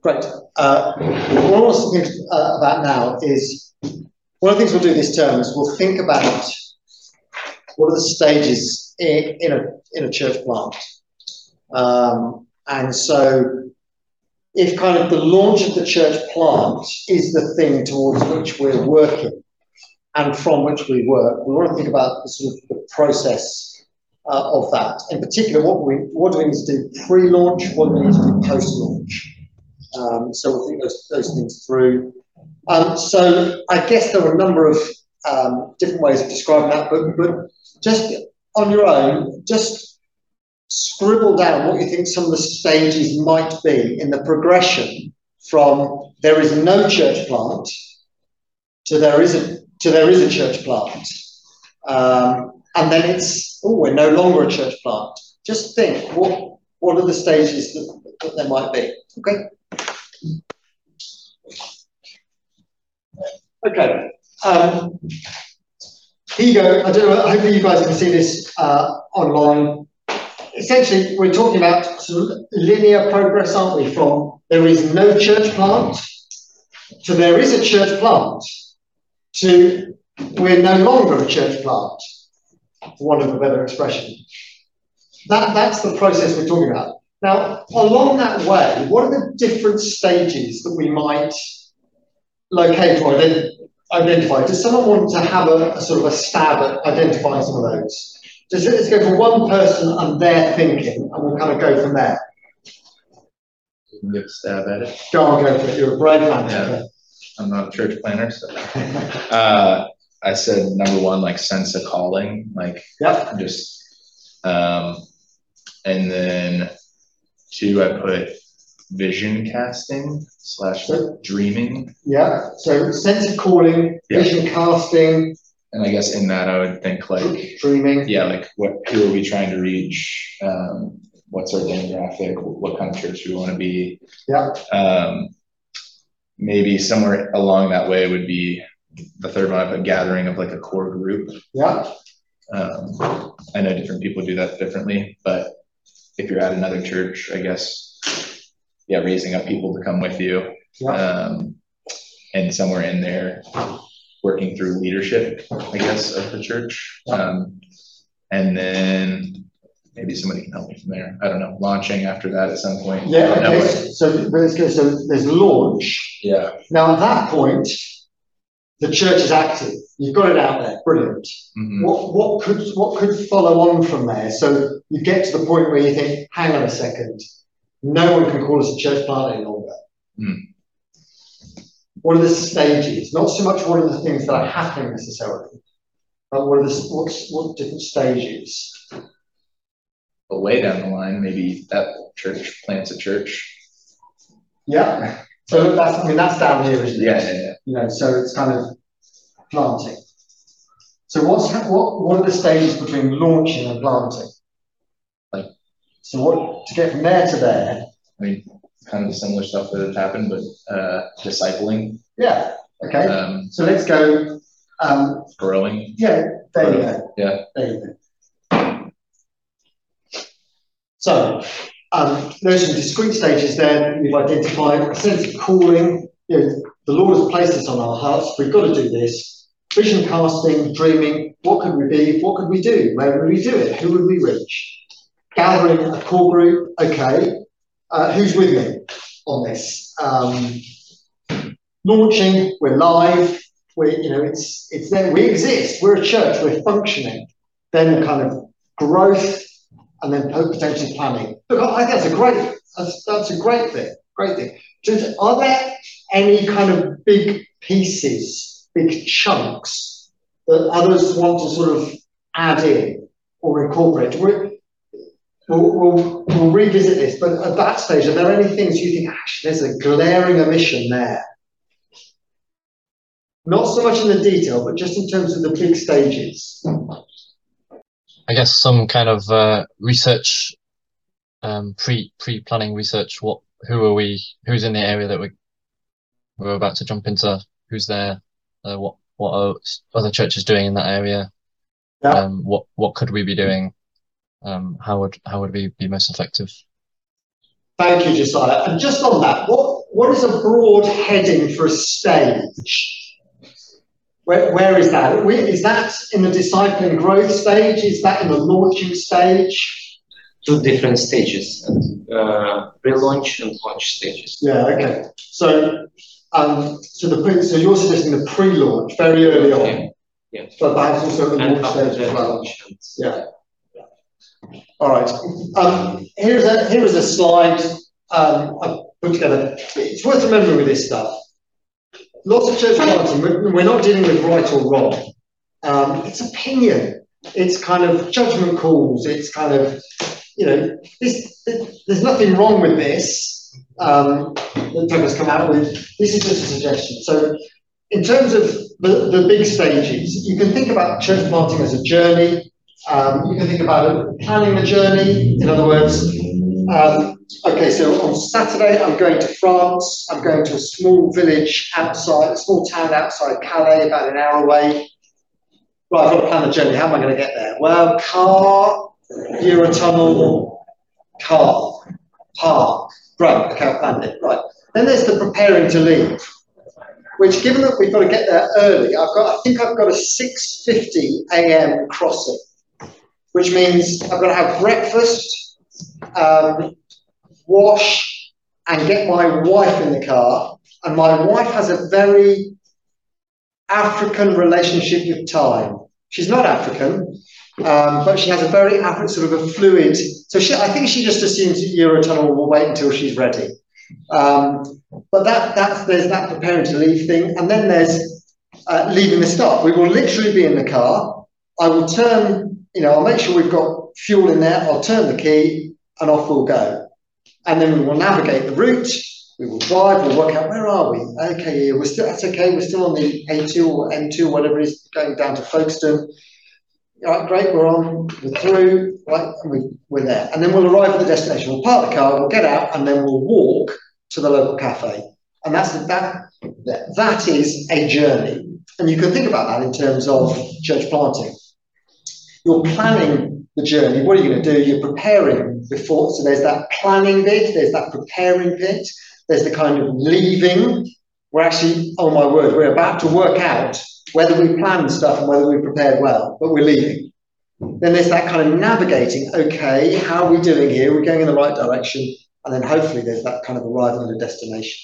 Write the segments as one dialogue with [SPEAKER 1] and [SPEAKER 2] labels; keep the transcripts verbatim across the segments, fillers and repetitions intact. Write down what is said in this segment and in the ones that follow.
[SPEAKER 1] Great. Uh, what I want to think uh, about now is, one of the things we'll do this term is we'll think about what are the stages in, in, a, in a church plant. Um, and so if kind of the launch of the church plant is the thing towards which we're working and from which we work, we want to think about the sort of the process uh, of that. In particular, what, we, what do we need to do pre-launch, what do we need to do post-launch? Um, so we'll think those, those things through. Um, so I guess there are a number of um, different ways of describing that, but, but just on your own, just scribble down what you think some of the stages might be in the progression from there is no church plant to there is a, to there is a church plant. Um, and then it's, oh, we're no longer a church plant. Just think, what, what are the stages that, that there might be? Okay. Okay. Um, here you go. I don't know. Hopefully, you guys can see this uh, online. Essentially, we're talking about sort of linear progress, aren't we? From there is no church plant to there is a church plant to we're no longer a church plant, for want of a better expression. That, that's the process we're talking about. Now, along that way, what are the different stages that we might locate or identify? Does someone want to have a, a sort of a stab at identifying some of those? Just, let's go for one person and their thinking, and we'll kind of go from there.
[SPEAKER 2] You can give a stab at it.
[SPEAKER 1] Go on, go for it. You're a brave man.
[SPEAKER 2] Yeah. I'm not a church planner, so. uh, I said number one, like sense of calling, like
[SPEAKER 1] yep.
[SPEAKER 2] just, um, and then two, I put vision casting slash so, dreaming.
[SPEAKER 1] Yeah, so sense of calling, yeah. Vision casting.
[SPEAKER 2] And I guess in that I would think like
[SPEAKER 1] dreaming.
[SPEAKER 2] Yeah, like what who are we trying to reach? Um, what's our demographic? What kind of church do we want to be?
[SPEAKER 1] Yeah.
[SPEAKER 2] Um, maybe somewhere along that way would be the third one, a gathering of like a core group.
[SPEAKER 1] Yeah.
[SPEAKER 2] Um, I know different people do that differently, but if you're at another church, I guess, yeah, raising up people to come with you.
[SPEAKER 1] Yeah.
[SPEAKER 2] Um, and somewhere in there, working through leadership, I guess, of the church. Um, and then maybe somebody can help me from there. I don't know, launching after that at some point.
[SPEAKER 1] Yeah, okay. So let's go. So there's launch.
[SPEAKER 2] Yeah.
[SPEAKER 1] Now at that point, the church is active. You've got it out there. Brilliant.
[SPEAKER 2] Mm-hmm.
[SPEAKER 1] What what could what could follow on from there? So you get to the point where you think, hang on a second, no one can call us a church plant any longer.
[SPEAKER 2] Mm.
[SPEAKER 1] What are the stages? Not so much what are the things that are happening necessarily, but what are the what's what different stages?
[SPEAKER 2] But way down the line, maybe that church plants a church.
[SPEAKER 1] Yeah. So that's I mean that's down here, isn't it?
[SPEAKER 2] Yeah, yeah, yeah.
[SPEAKER 1] You know, so it's kind of planting. So what's what what are the stages between launching and planting?
[SPEAKER 2] Like,
[SPEAKER 1] so what to get from there to there?
[SPEAKER 2] I mean, kind of the similar stuff that has happened, but uh, discipling.
[SPEAKER 1] Yeah. Okay.
[SPEAKER 2] Um,
[SPEAKER 1] so let's go. Um,
[SPEAKER 2] growing.
[SPEAKER 1] Yeah. There
[SPEAKER 2] growing.
[SPEAKER 1] you go.
[SPEAKER 2] Yeah.
[SPEAKER 1] There you go. So um, there's some discrete stages there that we've identified. A sense of calling. You know, the Lord has placed this on our hearts. We've got to do this. Vision casting, dreaming. What could we be? What could we do? Where would we do it? Who would we reach? Gathering a core group. Okay. Uh, who's with me on this? Um, launching, we're live, we you know, it's it's there, we exist, we're a church, we're functioning. Then kind of growth, and then potentially planning. Look, I think that's a great, that's, that's a great thing, great thing. Just, are there any kind of big pieces, big chunks that others want to sort of add in or incorporate? We're, We'll, we'll, we'll revisit this, but at that stage, are there any things you think, actually, there's a glaring omission there? Not so much in the detail, but just in terms of the big stages.
[SPEAKER 3] I guess some kind of uh, research, um, pre pre planning research. What, who are we? Who's in the area that we we're about to jump into? Who's there? Uh, what what are other churches doing in that area?
[SPEAKER 1] Yeah.
[SPEAKER 3] Um, what what could we be doing? Um, how would how would we be most effective?
[SPEAKER 1] Thank you, Josiah. And just on that, what, what is a broad heading for a stage? Where, where is that? Is that in the discipling growth stage? Is that in the launching stage?
[SPEAKER 4] Two different stages, uh, pre-launch and launch stages.
[SPEAKER 1] Yeah, okay. So, um, so, the pre, so you're suggesting the pre-launch, very early on.
[SPEAKER 4] Yeah. Yeah.
[SPEAKER 1] But perhaps also the
[SPEAKER 4] And
[SPEAKER 1] launch
[SPEAKER 4] after
[SPEAKER 1] stage as
[SPEAKER 4] that,
[SPEAKER 1] well.
[SPEAKER 4] launch and-
[SPEAKER 1] Yeah. All right. Um, here's a here is a slide um, I put together. It's worth remembering with this stuff. Lots of church planting. We're, we're not dealing with right or wrong. Um, it's opinion. It's kind of judgment calls. It's kind of, you know, this, this, there's nothing wrong with this um, that Douglas come out with. This is just a suggestion. So, in terms of the, the big stages, you can think about church planting as a journey. Um, you can think about it, planning the journey. In other words, um, okay, so on Saturday I'm going to France. I'm going to a small village outside, a small town outside Calais, about an hour away. Right, I've got to plan the journey. How am I going to get there? Well, car, Eurotunnel, car, park. Right, okay, I've planned it. Right. Then there's the preparing to leave, which, given that we've got to get there early, I've got, I think I've got a six fifty a m crossing, which means I've got to have breakfast, um, wash, and get my wife in the car. And my wife has a very African relationship with time. She's not African, um, but she has a very African sort of a fluid. So she, I think she just assumes that Eurotunnel will wait until she's ready. Um, but that that's there's that preparing to leave thing, and then there's uh, leaving the start. We will literally be in the car. I will turn, you know, I'll make sure we've got fuel in there. I'll turn the key, and off we'll go. And then we will navigate the route. We will drive. We'll work out where are we. Okay, yeah, we're still that's okay. We're still on the A two or M two, whatever it is, going down to Folkestone. All right, great. We're on. We're through. Right, and we, we're there. And then we'll arrive at the destination. We'll park the car. We'll get out, and then we'll walk to the local cafe. And that's that. That is a journey. And you can think about that in terms of church planting. You're planning the journey. What are you going to do? You're preparing before. So there's that planning bit. There's that preparing bit. There's the kind of leaving. We're actually, oh my word, we're about to work out whether we planned stuff and whether we prepared well, but we're leaving. Then there's that kind of navigating. Okay, how are we doing here? We're going in the right direction. And then hopefully there's that kind of arrival at a destination.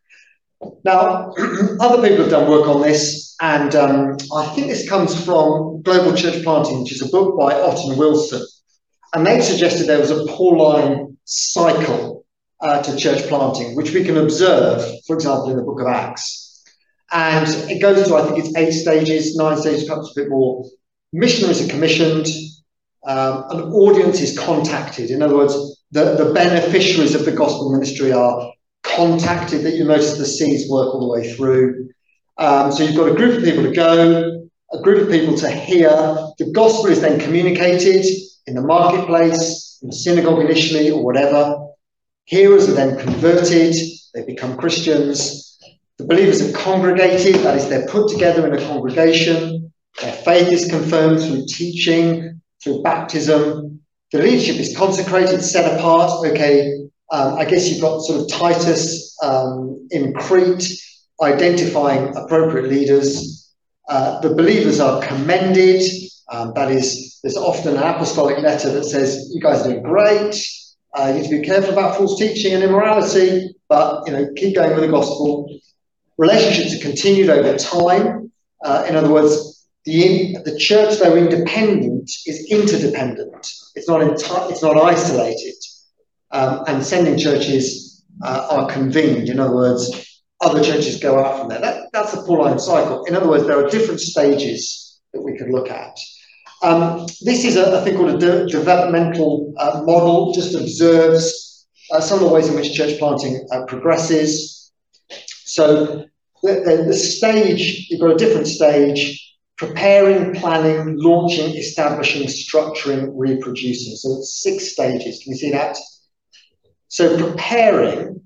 [SPEAKER 1] Now, other people have done work on this, and um, I think this comes from Global Church Planting, which is a book by Ott and Wilson. And they suggested there was a Pauline cycle uh, to church planting, which we can observe, for example, in the book of Acts. And it goes through, I think it's eight stages, nine stages, perhaps a bit more. Missionaries are commissioned, um, an audience is contacted. In other words, the, the beneficiaries of the gospel ministry are contacted. That you notice the C's work all the way through. Um, so you've got a group of people to go, a group of people to hear. The gospel is then communicated in the marketplace, in the synagogue initially, or whatever. Hearers are then converted, they become Christians. The believers are congregated, that is, they're put together in a congregation. Their faith is confirmed through teaching, through baptism. The leadership is consecrated, set apart. Okay, um, I guess you've got sort of Titus um, in Crete, identifying appropriate leaders. Uh, the believers are commended. Um, that is, there's often an apostolic letter that says, you guys are doing great. Uh, you need to be careful about false teaching and immorality, but, you know, keep going with the gospel. Relationships are continued over time. Uh, in other words, the, the church, though independent, is interdependent. It's not, enti- it's not isolated. Um, and sending churches uh, are convened. In other words, other churches go out from there. That, that's the Pauline cycle. In other words, there are different stages that we could look at. Um, this is a, a thing called a de developmental uh, model, just observes uh, some of the ways in which church planting uh, progresses. So the, the, the stage, you've got a different stage: preparing, planning, launching, establishing, structuring, reproducing. So it's six stages. Can you see that? So preparing,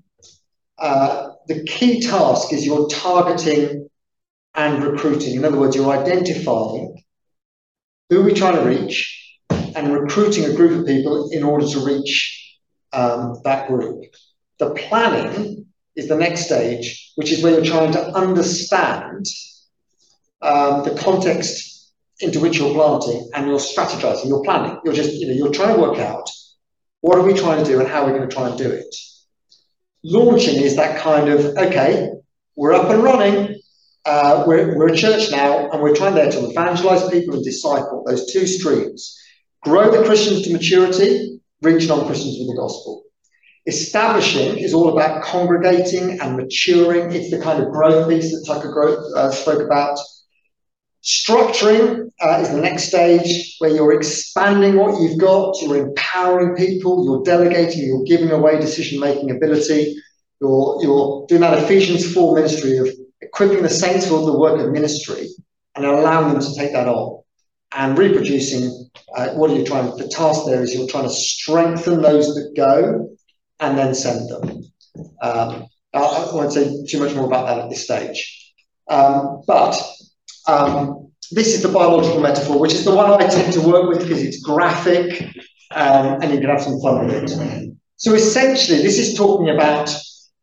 [SPEAKER 1] uh, the key task is you're targeting and recruiting. In other words, you're identifying who we're trying to reach and recruiting a group of people in order to reach um, that group. The planning is the next stage, which is where you're trying to understand um, the context into which you're planting, and you're strategizing, you're planning. You're just, you know, you're trying to work out what are we trying to do and how are we going to try and do it. Launching is that kind of, okay, we're up and running, uh, we're, we're a church now, and we're trying there to evangelize people and disciple, those two streams. Grow the Christians to maturity, reach non-Christians with the gospel. Establishing is all about congregating and maturing. It's the kind of growth piece that Tucker uh, spoke about. Structuring uh, is the next stage, where you're expanding what you've got, you're empowering people, you're delegating, you're giving away decision-making ability, you're, you're doing that Ephesians four ministry of equipping the saints for the work of ministry and allowing them to take that on. And reproducing, uh, what are you trying, the task there is you're trying to strengthen those that go and then send them. Um, I, I won't say too much more about that at this stage. Um, but um, this is the biological metaphor, which is the one I tend to work with because it's graphic um, and you can have some fun with it. So essentially, this is talking about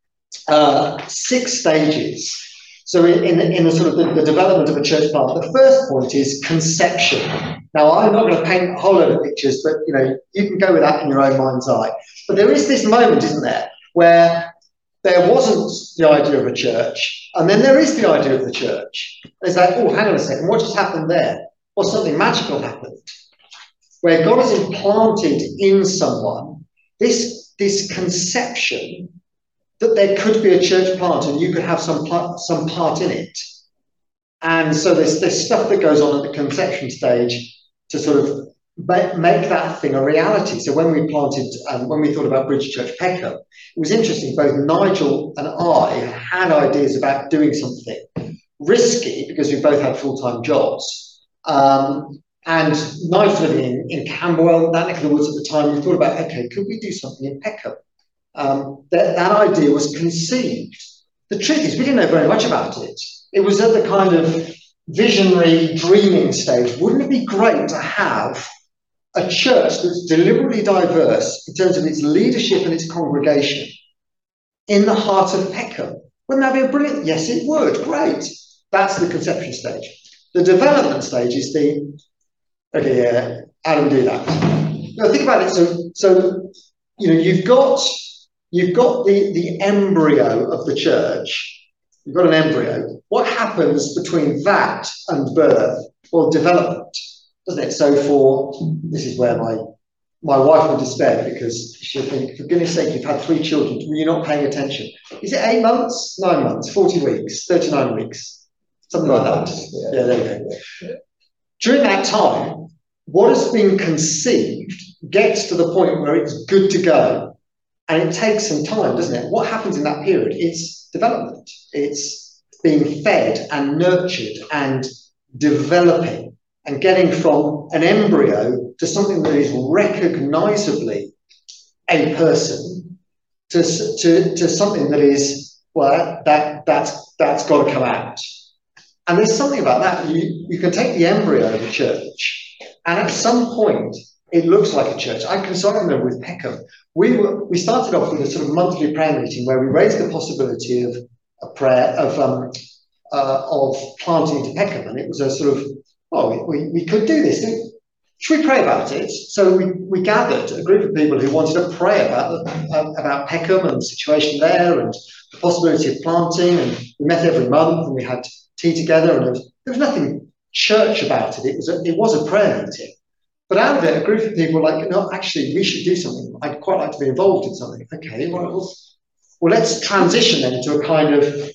[SPEAKER 1] uh, six stages. So in, in, in the sort of the, the development of a church plant, the first point is conception. Now, I'm not going to paint a whole load of pictures, but you know, you can go with that in your own mind's eye. But there is this moment, isn't there, where there wasn't the idea of a church, and then there is the idea of the church. It's like, oh, hang on a second, what just happened there? Well, something magical happened, where God has implanted in someone this, this conception that there could be a church plant and you could have some, some part in it. And so there's, there's stuff that goes on at the conception stage to sort of make, make that thing a reality. So when we planted, um, when we thought about Bridge Church Peckham, it was interesting, both Nigel and I had ideas about doing something risky because we both had full-time jobs. Um, and Nigel living in, in Camberwell, that neck of the woods at the time, we thought about, okay, could we do something in Peckham? Um, that, that idea was conceived. The truth is, we didn't know very much about it. It was at the kind of visionary dreaming stage. Wouldn't it be great to have a church that's deliberately diverse in terms of its leadership and its congregation in the heart of Peckham? Wouldn't that be a brilliant? Yes, it would. Great. That's the conception stage. The development stage is the, okay, yeah, how do we do that? Now, think about it. So, so you know, you've got You've got the, the embryo of the church. You've got an embryo. What happens between that and birth? Well, development, doesn't it? So for, this is where my, my wife will despair because she'll think, for goodness sake, you've had three children. Were you not paying attention? Is it eight months? Nine months? forty weeks? thirty-nine weeks? Something like that. Yeah, there you go. During that time, what has been conceived gets to the point where it's good to go. And it takes some time, doesn't it? What happens in that period? It's development. It's being fed and nurtured and developing and getting from an embryo to something that is recognizably a person to, to, to something that is, well, that, that's, that's got to come out. And there's something about that. You, you can take the embryo of a church, and at some point, it looks like a church. I can sort of remember with Peckham, we were we started off with a sort of monthly prayer meeting where we raised the possibility of a prayer of um uh, of planting into Peckham, and it was a sort of, oh, we, we could do this. Should we pray about it? So we, we gathered a group of people who wanted to pray about uh, about Peckham and the situation there and the possibility of planting, and we met every month and we had tea together, and there was, there was nothing church about it. It was a, it was a prayer meeting. But out of it, a group of people were like, no, actually, we should do something. I'd quite like to be involved in something. Okay, well, well, let's transition then into a kind of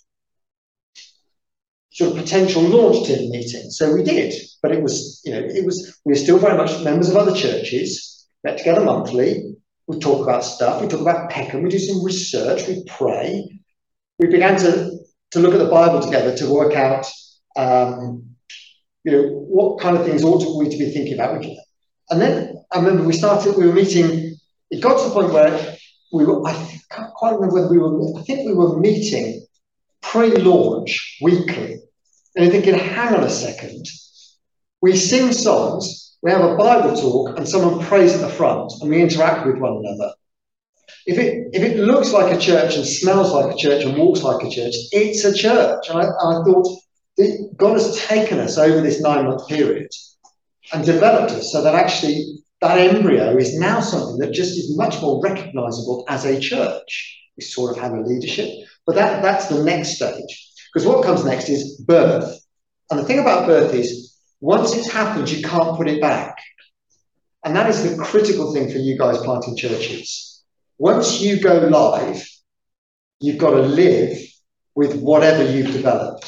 [SPEAKER 1] sort of potential launch team meeting. So we did, but it was, you know, it was, we were still very much members of other churches, met together monthly. We talk about stuff. We talk about Peckham. We do some research. We pray. We began to, to look at the Bible together to work out, um, you know, what kind of things ought we to be thinking about. And then I remember we started, we were meeting, it got to the point where we were, I can't quite remember whether we were, I think we were meeting pre-launch weekly. And you're thinking, hang on a second, we sing songs, we have a Bible talk, and someone prays at the front, and we interact with one another. If it, if it looks like a church and smells like a church and walks like a church, it's a church. And I, I thought that God has taken us over this nine-month period and developed us so that actually that embryo is now something that just is much more recognizable as a church. We sort of have a leadership, but that, that's the next stage. Because what comes next is birth. And the thing about birth is, once it's happened, you can't put it back. And that is the critical thing for you guys planting churches. Once you go live, you've got to live with whatever you've developed.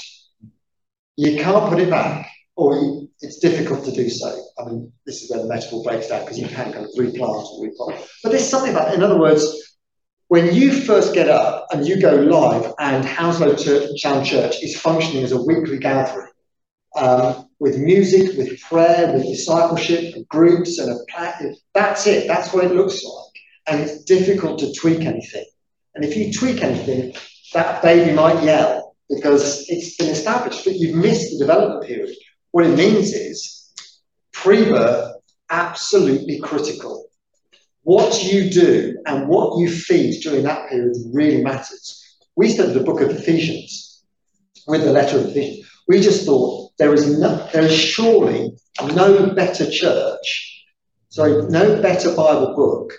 [SPEAKER 1] You can't put it back, or you, it's difficult to do so. I mean, this is where the metaphor breaks down, because you can kind of replant or replant. But there's something about it. In other words, when you first get up and you go live and Hounslow Town Church is functioning as a weekly gathering, um, with music, with prayer, with discipleship, and groups, and a plan, that's it. That's what it looks like. And it's difficult to tweak anything. And if you tweak anything, that baby might yell because it's been established, but you've missed the development period. What it means is pre-birth, absolutely critical. What you do and what you feed during that period really matters. We studied the book of Ephesians with the letter of Ephesians. We just thought there is no, there is surely no better church, sorry, no better Bible book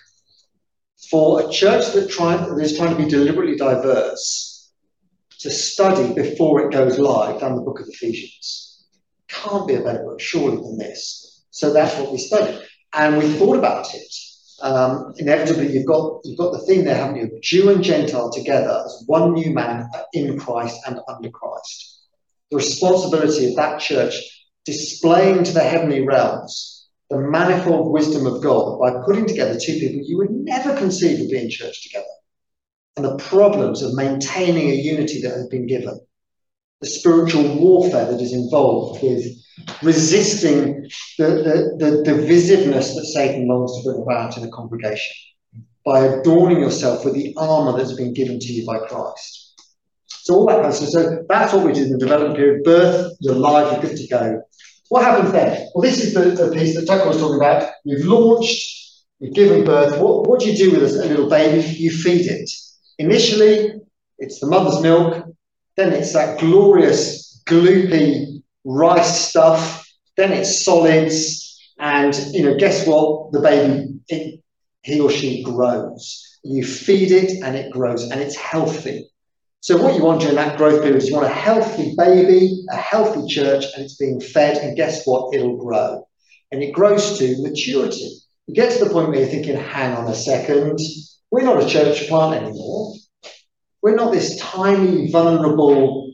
[SPEAKER 1] for a church that, try, that is trying to be deliberately diverse to study before it goes live than the book of Ephesians. Can't be a better book, surely, than this. So that's what we studied. And we thought about it. Um, inevitably, you've got, you've got the thing there, haven't you? Jew and Gentile together as one new man in Christ and under Christ. The responsibility of that church displaying to the heavenly realms the manifold wisdom of God by putting together two people you would never conceive of being church together, and the problems of maintaining a unity that has been given, the spiritual warfare that is involved with resisting the, the, the divisiveness that Satan longs to bring about in a congregation by adorning yourself with the armour that's been given to you by Christ. So all that kind of stuff. So that's what we did in the development period. Birth, you're live, you're good to go. What happens then? Well, this is the, the piece that Tucker was talking about. You've launched, you've given birth. What, what do you do with a little baby? You feed it. Initially, it's the mother's milk. Then it's that glorious, gloopy rice stuff. Then it's solids. And, you know, guess what? The baby, it, he or she grows. You feed it and it grows and it's healthy. So what you want during that growth period is you want a healthy baby, a healthy church, and it's being fed, and guess what? It'll grow. And it grows to maturity. You get to the point where you're thinking, hang on a second, we're not a church plant anymore. We're not this tiny, vulnerable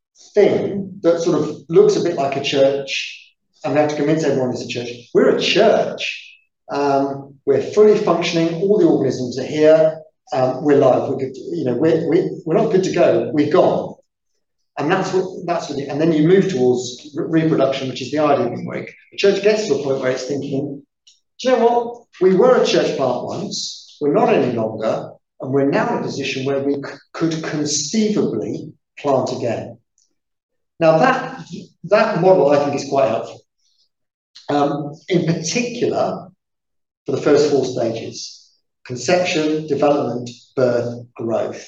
[SPEAKER 1] thing that sort of looks a bit like a church, and we have to convince everyone it's a church. We're a church. Um, we're fully functioning. All the organisms are here. Um, we're live. We're good. To, you know, we're, we're we're not good to go. We've gone, and that's what that's what. And then you move towards re reproduction, which is the ideal work. The church gets to a point where it's thinking, do you know what? We were a church plant once. We're not any longer, and we're now in a position where we could conceivably plant again. Now that that model, I think, is quite helpful. Um, in particular, for the first four stages. Conception, development, birth, growth.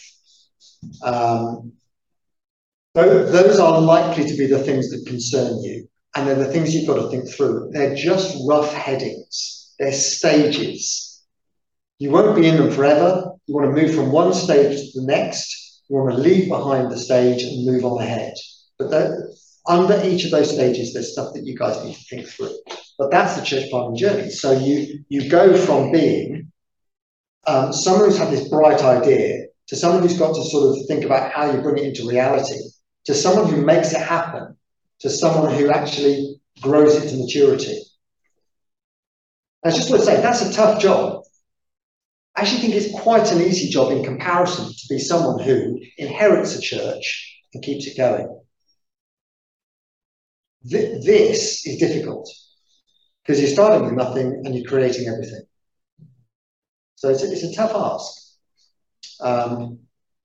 [SPEAKER 1] Um, those, those are likely to be the things that concern you. And they're the things you've got to think through. They're just rough headings. They're stages. You won't be in them forever. You want to move from one stage to the next. You want to leave behind the stage and move on ahead. But that, under each of those stages, there's stuff that you guys need to think through. But that's the church planting journey. So you, you go from being Um, someone who's had this bright idea, to someone who's got to sort of think about how you bring it into reality, to someone who makes it happen, to someone who actually grows it to maturity. I just want to say, that's a tough job. I actually think it's quite an easy job in comparison to be someone who inherits a church and keeps it going. Th this is difficult, because you're starting with nothing and you're creating everything. So it's a, it's a tough ask. Um,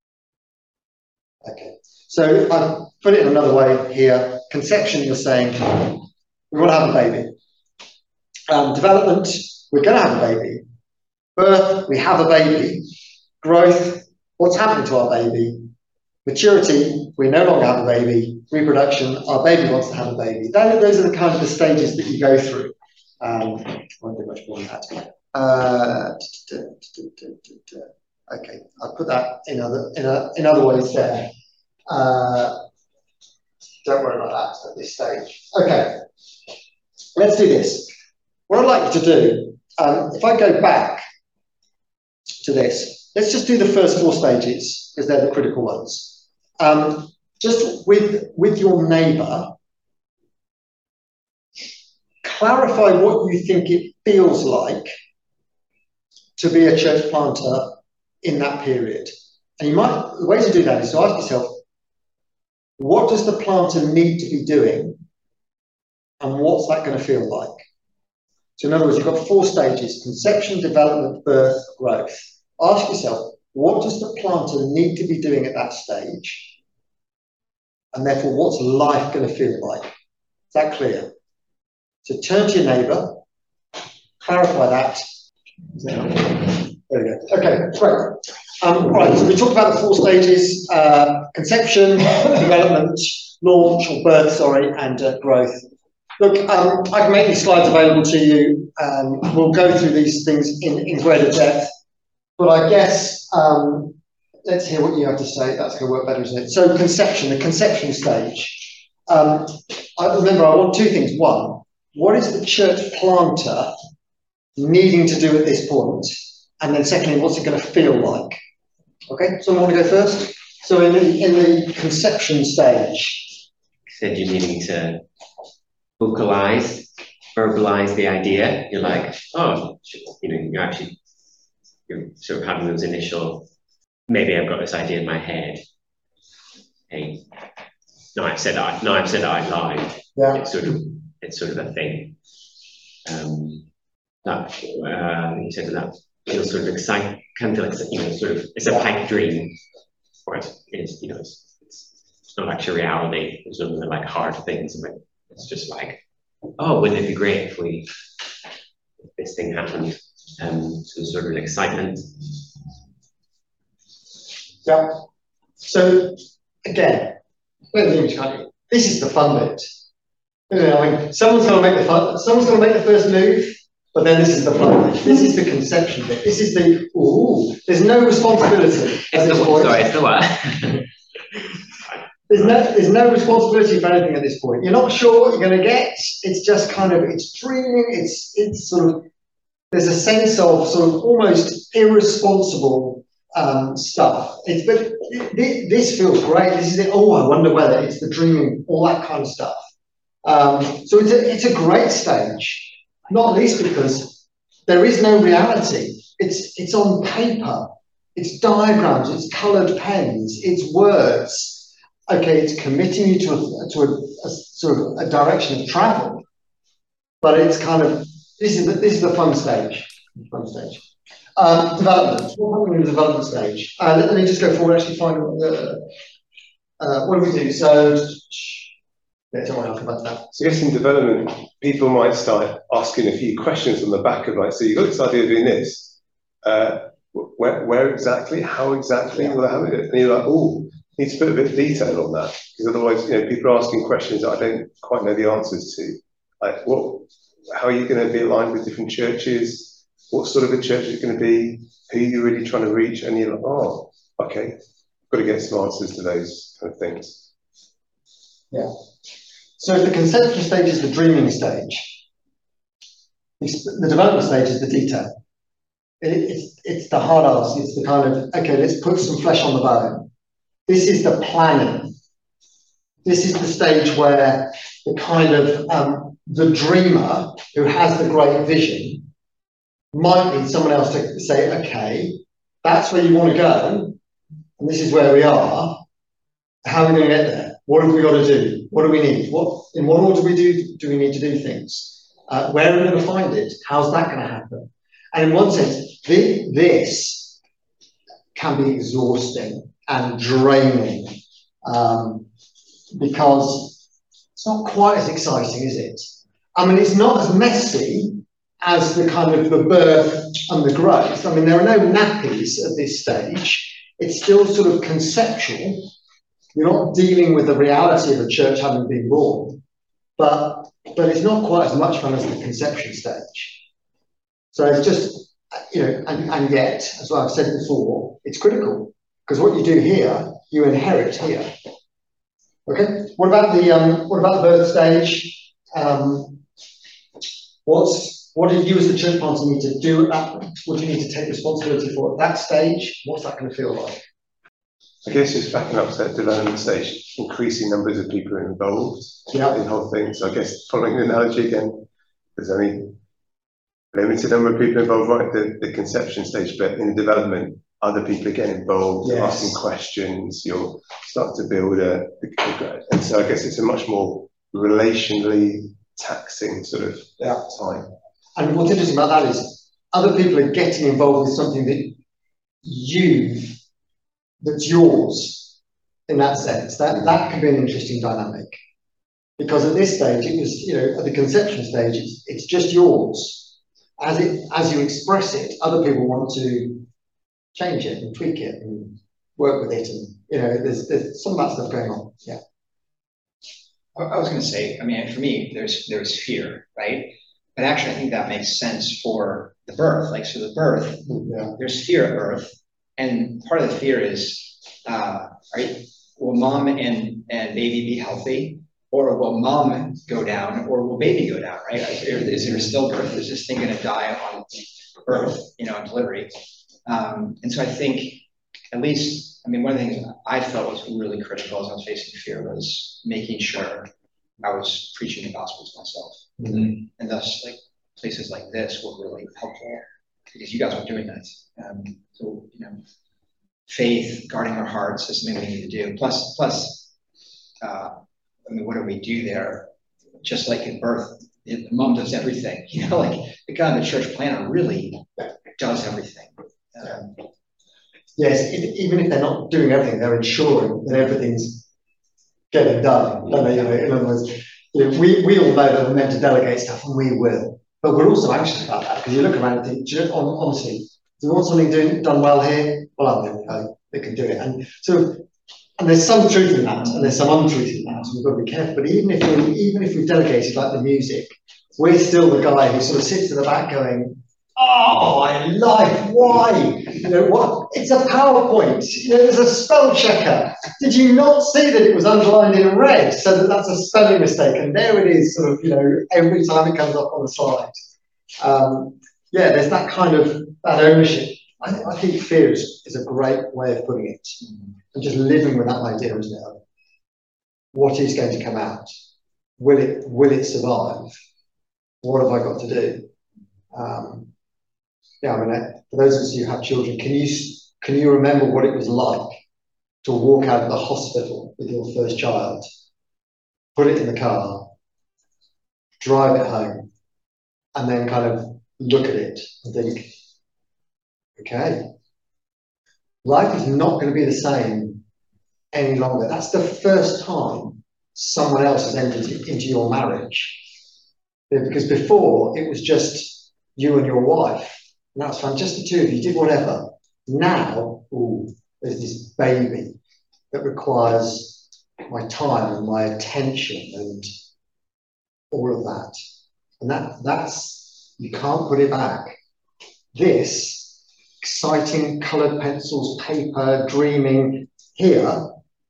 [SPEAKER 1] okay, so I've put it in another way here. Conception, you're saying, we want to have a baby. Um, development, we're going to have a baby. Birth, we have a baby. Growth, what's happening to our baby? Maturity, we no longer have a baby. Reproduction, our baby wants to have a baby. That, those are the kind of the stages that you go through. Um, I won't do much more than that. Uh, okay, I'll put that in other in, a, in other ways there. Uh, don't worry about that at this stage. Okay, let's do this. What I'd like you to do, um, if I go back to this, let's just do the first four stages because they're the critical ones. Um, just with, with your neighbour, clarify what you think it feels like to be a church planter in that period. And you might, the way to do that is to ask yourself, what does the planter need to be doing? And what's that going to feel like? So in other words, you've got four stages: conception, development, birth, growth. Ask yourself, what does the planter need to be doing at that stage? And therefore, what's life going to feel like? Is that clear? So turn to your neighbour, clarify that. There we go. Okay, great. Um, right, so we talked about the four stages: uh, conception, development, launch, or birth, sorry, and uh, growth. Look, um, I can make these slides available to you. Um, we'll go through these things in, in greater depth. But I guess, um, let's hear what you have to say. That's going to work better, isn't it? So conception, the conception stage. Um, I remember I want two things. One, what is the church planter needing to do at this point? And then secondly, what's it going to feel like? Okay, someone want to go first? So in the, in the conception stage.
[SPEAKER 5] Said you're needing to vocalize, verbalize the idea. You're like, oh, you know, you're actually you're sort of having those initial, maybe I've got this idea in my head. Hey, no, I've said that. No, I've said that out loud.
[SPEAKER 1] Yeah.
[SPEAKER 5] It's sort of, it's sort of a thing. Um, that uh, you said that feels sort of exciting, kind of like, you know, sort of, it's a pipe dream, or it's, it's you know, it's, it's, it's not actually reality. There's no like hard things about it. It's just like, oh, wouldn't it be great if we, if this thing happened? Um, so sort of an excitement.
[SPEAKER 1] Yeah. So again, wait a minute, can't you? This is the fun bit. You know, I mean, someone's going to make the fun. Someone's going to make the first move, but then this is the fun bit. This is the conception bit. This is the ooh. There's no responsibility.
[SPEAKER 5] It's the what? Sorry, it's the what?
[SPEAKER 1] There's no, there's no responsibility for anything at this point. You're not sure what you're going to get. It's just kind of, it's dreaming. It's, it's sort of, there's a sense of sort of almost irresponsible um, stuff. It's, but it, this feels great. This is it. Oh, I wonder whether it's the dreaming, all that kind of stuff. Um, so it's a, it's a great stage, not least because there is no reality. It's, it's on paper. It's diagrams. It's coloured pens. It's words. Okay, it's committing you to a, to a, a sort of a direction of travel, but it's kind of, this is the, this is the fun stage. Fun stage. Um, development. What happened in the development stage? Uh, let, let me just go forward. Actually, find what the uh, what do we do? So, yeah, don't worry, I'll come back to that.
[SPEAKER 6] So, I guess in development, people might start asking a few questions on the back of like, so you've got this idea of doing this. Uh, where, where exactly? How exactly
[SPEAKER 1] Yeah.
[SPEAKER 6] will I have it? And you're like, oh. Need to put a bit of detail on that, because otherwise, you know, people are asking questions that I don't quite know the answers to. Like, what, how are you going to be aligned with different churches? What sort of a church is it going to be? Who are you really trying to reach? And you're like, oh, okay, got to get some answers to those kind of things.
[SPEAKER 1] Yeah. So if the conception stage is the dreaming stage, the development stage is the detail. It, it's, it's the hard ask. It's the kind of, okay, let's put some flesh on the bone. This is the planning. This is the stage where the kind of, um, the dreamer who has the great vision might need someone else to say, okay, that's where you want to go, and this is where we are. How are we going to get there? What have we got to do? What do we need? What, in what order do we do, do we need to do things? Uh, where are we going to find it? How's that going to happen? And in one sense, the, this can be exhausting and draining, um, because it's not quite as exciting, is it? I mean, it's not as messy as the kind of the birth and the growth. I mean, there are no nappies at this stage. It's still sort of conceptual. You're not dealing with the reality of a church having been born, but but it's not quite as much fun as the conception stage. So it's just, you know, and, and yet, as I've said before, it's critical, because what you do here, you inherit here. Okay, what about the um, what about the birth stage? Um, what's what do you as the church planter need to do at that point? What do you need to take responsibility for at that stage? What's that going to feel like?
[SPEAKER 6] I guess just backing up to that development stage, increasing numbers of people involved
[SPEAKER 1] Yeah.
[SPEAKER 6] in the whole thing. So I guess following the analogy again, there's only limited number of people involved right at the, the conception stage, but in the development, other people are getting involved,
[SPEAKER 1] Yes.
[SPEAKER 6] asking questions, you'll start to build a, a, and so I guess it's a much more relationally taxing sort of
[SPEAKER 1] Yeah.
[SPEAKER 6] time.
[SPEAKER 1] And what's interesting about that is other people are getting involved with something that you that's yours in that sense. That that can be an interesting dynamic. Because at this stage it was, you know, at the conception stage, it's it's just yours. As it as you express it, other people want to change it and tweak it and work with it, and you know, there's there's some of that stuff going on. Yeah.
[SPEAKER 7] I I was going to say, I mean, for me, there's there's fear, right? But actually, I think that makes sense for the birth. Like, so the birth,
[SPEAKER 1] Yeah.
[SPEAKER 7] there's fear at birth, and part of the fear is, uh, right? Will mom and and baby be healthy, or will mom go down, or will baby go down? Right? Is there, is there still birth? Is this thing going to die on birth? You know, on delivery? Um, and so I think, at least, I mean, one of the things I felt was really critical as I was facing fear was making sure I was preaching the gospel to myself.
[SPEAKER 1] Mm-hmm.
[SPEAKER 7] And thus, like, places like this were really helpful because you guys were doing that. Um, so, you know, faith, guarding our hearts is something we need to do. Plus, plus, uh, I mean, what do we do there? Just like in birth, it, the mom does everything. You know, like the guy in the church planner really does everything. Um,
[SPEAKER 1] Yes, if, even if they're not doing everything, they're ensuring that everything's getting done. Don't they? You know, in other words, you know, we, we all know that we're meant to delegate stuff, and we will. But we're also anxious about that, because you look around and think, do you know, hon- honestly, do you want something doing, done well here? Well, I'm the guy that can do it. And so, and there's some truth in that, and there's some untruth in that, and we've got to be careful. But even if we, even if we've delegated like the music, we're still the guy who sort of sits at the back going, oh, my life, why? You know what? It's a PowerPoint. You know, there's a spell checker. Did you not see that it was underlined in red so that that's a spelling mistake? And there it is, sort of, you know, every time it comes up on the slide. Um, yeah, there's that kind of that ownership. I, th- I think fear is, is a great way of putting it. And just living with that idea, isn't it? What is going to come out? Will it, will it survive? What have I got to do? Um, Yeah, I mean, uh, for those of us who have children, can you can you remember what it was like to walk out of the hospital with your first child, put it in the car, drive it home, and then kind of look at it and think, okay, life is not going to be the same any longer. That's the first time someone else has entered into your marriage. Yeah, because before it was just you and your wife. And that's fine, just the two of you, did whatever. Now, ooh, there's this baby that requires my time and my attention and all of that. And that that's, you can't put it back. This, exciting coloured pencils, paper, dreaming, here,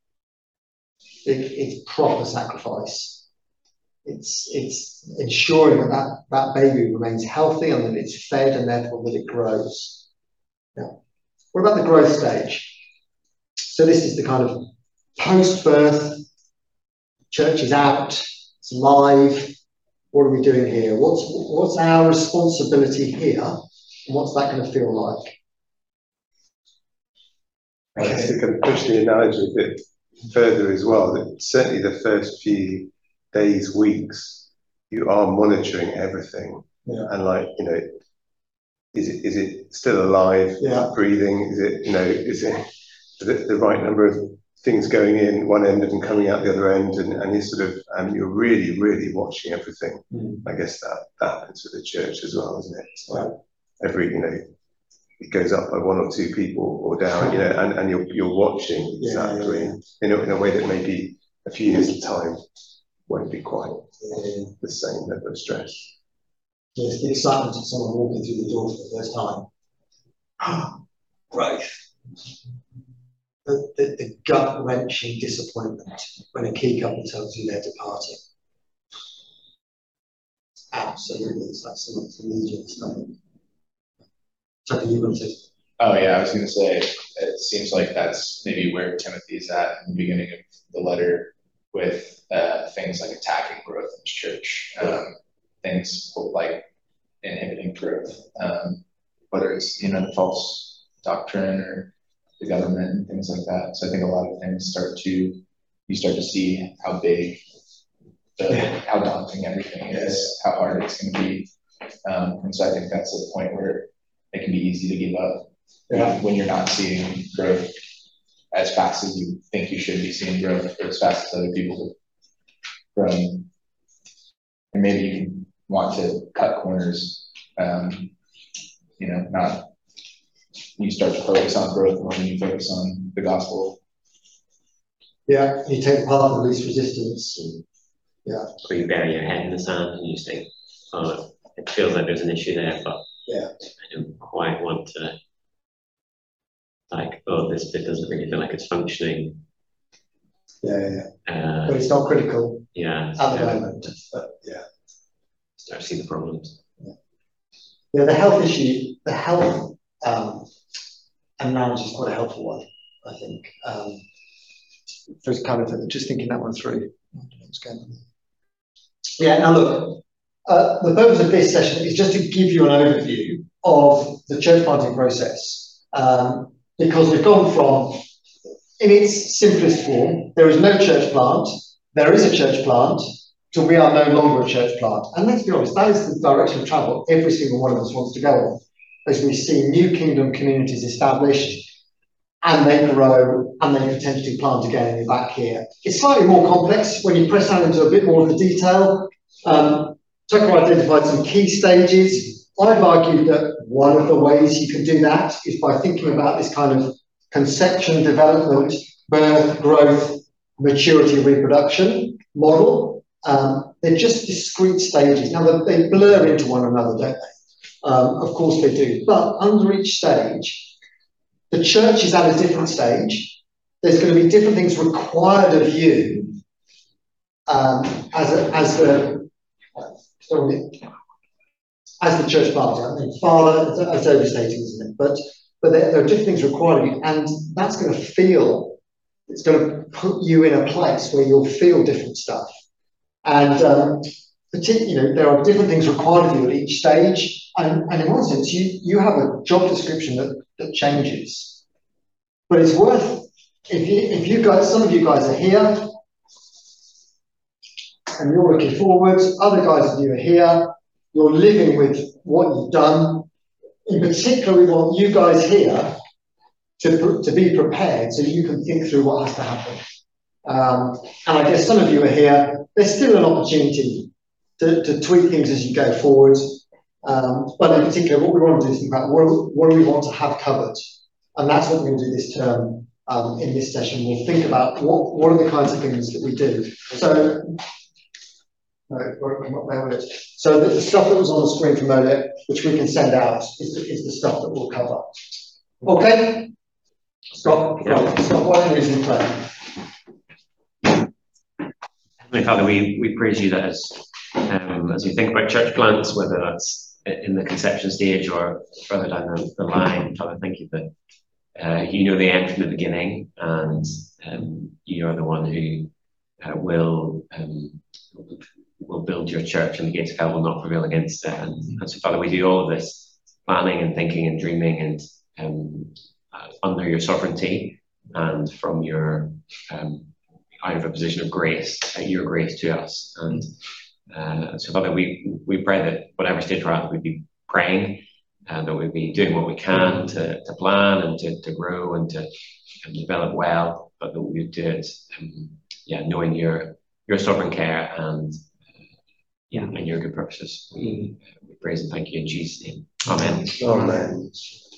[SPEAKER 1] it, it's proper sacrifice. It's it's ensuring that, that that baby remains healthy and that it's fed and therefore that it grows. Now, what about the growth stage? So this is the kind of post-birth, church is out, it's live. What are we doing here? What's what's our responsibility here? And what's that going to feel like?
[SPEAKER 6] I guess we can push the analogy a bit further as well, that certainly the first few days, weeks, you are monitoring everything.
[SPEAKER 1] Yeah.
[SPEAKER 6] And like, you know, is it is it still alive?
[SPEAKER 1] Yeah.
[SPEAKER 6] Breathing? Is it, you know, is it the, the right number of things going in one end and coming out the other end, and, and you sort of um, you're really, really watching everything.
[SPEAKER 1] Mm.
[SPEAKER 6] I guess that that happens with the church as well, isn't it? It's like every, you know, it goes up by one or two people or down, you know, and, and you're you're watching exactly yeah, yeah, yeah. In, a, in a way that maybe a few years of time won't be quite yeah. the same level of stress.
[SPEAKER 1] Yes, the excitement of someone walking through the door for the first time. Growth. The, the, the gut-wrenching disappointment when a key couple tells you they're departing. Absolutely, it's like someone's immediate stuff. Something you want to say?
[SPEAKER 2] Oh yeah, I was going to say, it seems like that's maybe where Timothy's at in the beginning of the letter with uh, things like attacking growth in his church, um, things like inhibiting growth, um, whether it's, you know, the false doctrine or the government and things like that. So I think a lot of things start to, you start to see how big, the, how daunting everything is, how hard it's going to be. Um, and so I think that's the point where it can be easy to give up yeah. when you're not seeing growth as fast as you think you should be seeing growth, or as fast as other people have grown. And maybe you can want to cut corners, um, you know, not, you start to focus on growth more than you focus on the gospel.
[SPEAKER 1] Yeah, you take the path of least resistance. And, yeah.
[SPEAKER 5] Or you bury your head in the sand and you think, oh, it feels like there's an issue there, but
[SPEAKER 1] yeah.
[SPEAKER 5] I don't quite want to, like, oh, this bit doesn't really feel like it's functioning.
[SPEAKER 1] Yeah, yeah, yeah.
[SPEAKER 5] Uh,
[SPEAKER 1] but it's not critical.
[SPEAKER 5] Yeah.
[SPEAKER 1] At the moment, but yeah.
[SPEAKER 5] Start to see the problems.
[SPEAKER 1] Yeah, yeah the health issue, the health um, analogy is quite a helpful one, I think. Um, for kind of just thinking that one through. Yeah, now look, uh, the purpose of this session is just to give you an overview of the church planting process, um, because we've gone from, in its simplest form, there is no church plant, there is a church plant, to we are no longer a church plant. And let's be honest, that is the direction of travel every single one of us wants to go on, as we see new kingdom communities established, and they grow, and they potentially plant again in the back here. It's slightly more complex when you press down into a bit more of the detail. Um, Tucker identified some key stages. I've argued that one of the ways you can do that is by thinking about this kind of conception, development, birth, growth, maturity, reproduction model. Um, they're just discrete stages. Now, they blur into one another, don't they? Um, of course they do. But under each stage, the church is at a different stage. There's going to be different things required of you um, as a, as the sorry, as the church planter. I mean, father, that's overstating, isn't it? But but there, there are different things required of you, and that's going to feel. It's going to put you in a place where you'll feel different stuff, and um, particularly, you know, there are different things required of you at each stage. And, and in one sense, you you have a job description that that changes, but it's worth if you if you guys some of you guys are here and you're looking forwards, other guys of you are here, you're living with what you've done. In particular, we want you guys here to to be prepared so you can think through what has to happen. Um, and I guess some of you are here. There's still an opportunity to, to tweak things as you go forward. Um, but in particular, what we want to do is think about what, what do we want to have covered, and that's what we're going to do this term um, in this session. We'll think about what what are the kinds of things that we do. So, no, where was it? So the, the stuff that was on the screen from earlier, which we can send out, is the, is the stuff that we'll cover. Okay, Scott. Right, Scott, why don't you play?
[SPEAKER 5] Heavenly Father, we we praise you that as um, as we think about church plants, whether that's in the conception stage or further down the, the line, Father, thank you that uh, you know the end from the beginning, and um, you are the one who uh, will um, will build your church, and the gates of hell will not prevail against it. And, and so, Father, we do all of this planning and thinking and dreaming and um, uh, under your sovereignty and from your um, out of a position of grace, uh, your grace to us. And Uh, so, Father, we, we pray that whatever stage we're at, we'd be praying, and that we'd be doing what we can to, to plan and to, to grow and to and develop well, but that we would do it, um, yeah, knowing your your sovereign care and uh, yeah, and your good purposes. We, we praise and thank you in Jesus' name. Amen.
[SPEAKER 6] Amen.